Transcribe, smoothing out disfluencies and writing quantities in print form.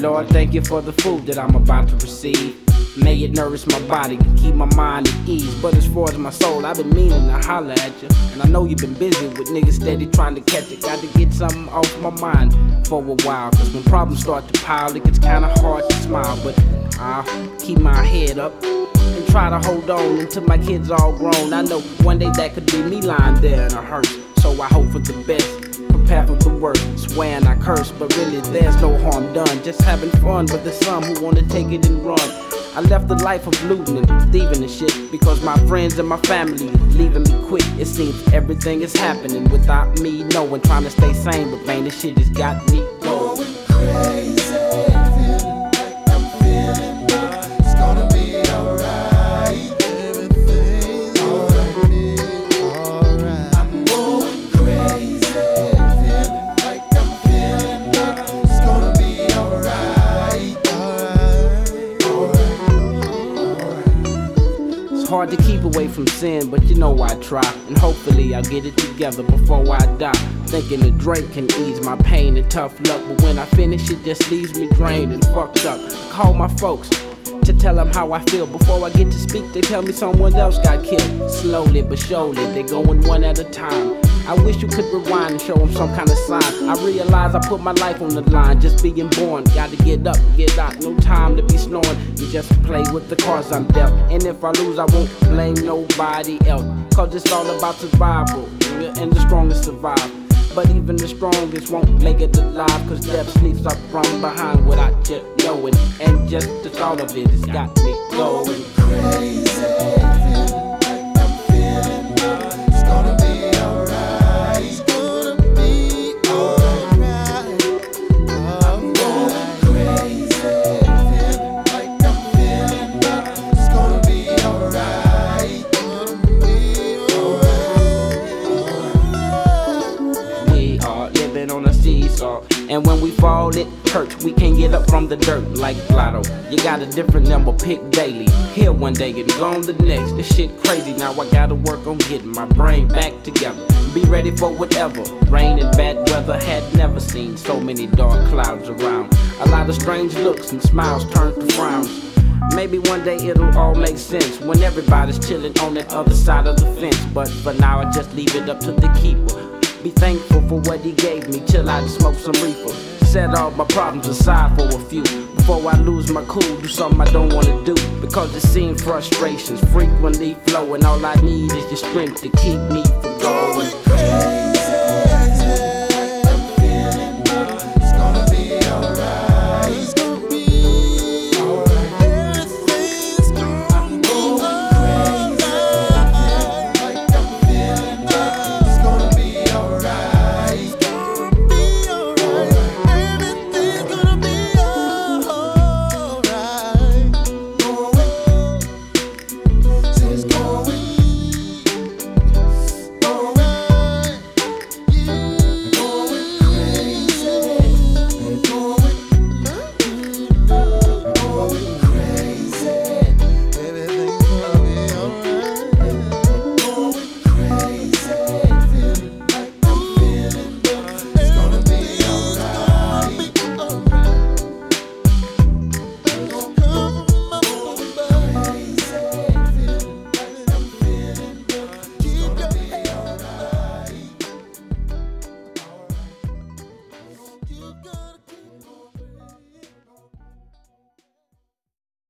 Lord, thank you for the food that I'm about to receive. May it nourish my body, keep my mind at ease. But as far as my soul, I've been meaning to holler at you. And I know you've been busy with niggas steady trying to catch it. Got to get something off my mind for a while. Cause when problems start to pile, it gets kinda hard to smile. But I'll keep my head up and try to hold on until my kids all grown. I know one day that could be me lying there in a hearse. So I hope for the best, prepare for the worst. Swearing I curse, but really there's no harm done. Just having fun, but there's some who wanna take it and run. I left the life of looting and thieving and shit because my friends and my family leaving me quick. It seems everything is happening without me knowing. Trying to stay sane, but man, this shit just got me going crazy. Feeling like I'm feeling good. It's gonna be alright. Everything's alright. I'm going crazy. Feeling like I'm feeling good. It's gonna be alright. Hard to keep away from sin, but you know I try. And hopefully I'll get it together before I die. Thinking a drink can ease my pain and tough luck, but when I finish it just leaves me drained and fucked up. Call my folks to tell them how I feel. Before I get to speak, they tell me someone else got killed. Slowly but surely, they're going one at a time. I wish you could rewind and show them some kind of sign. I realize I put my life on the line, just being born. Gotta get up, get out, no time to be snoring. You just play with the cards I'm dealt. And if I lose, I won't blame nobody else. Cause it's all about survival, and the strongest survive. But even the strongest won't make it alive, cause death sneaks up from behind without you knowing. And just the thought of it has got me going crazy. Feeling like I'm feeling good. It's gonna be alright. It's gonna be alright. I'm going crazy. Feeling like I'm feeling good. It's gonna be alright. We are living on a seesaw, and when we fall it hurts. We can't get up from the dirt like Blotto. You got a different number, pick daily. Here one day and gone the next. This shit crazy, now I gotta work on getting my brain back together. Be ready for whatever. Rain and bad weather, had never seen so many dark clouds around. A lot of strange looks and smiles turn to frowns. Maybe one day it'll all make sense when everybody's chilling on that other side of the fence. But for now I just leave it up to the keeper. Be thankful for what he gave me till I smoke some reefer. Set all my problems aside for a few before I lose my cool, do something I don't wanna do. Because it seems frustrations frequently flow, and all I need is your strength to keep me from going.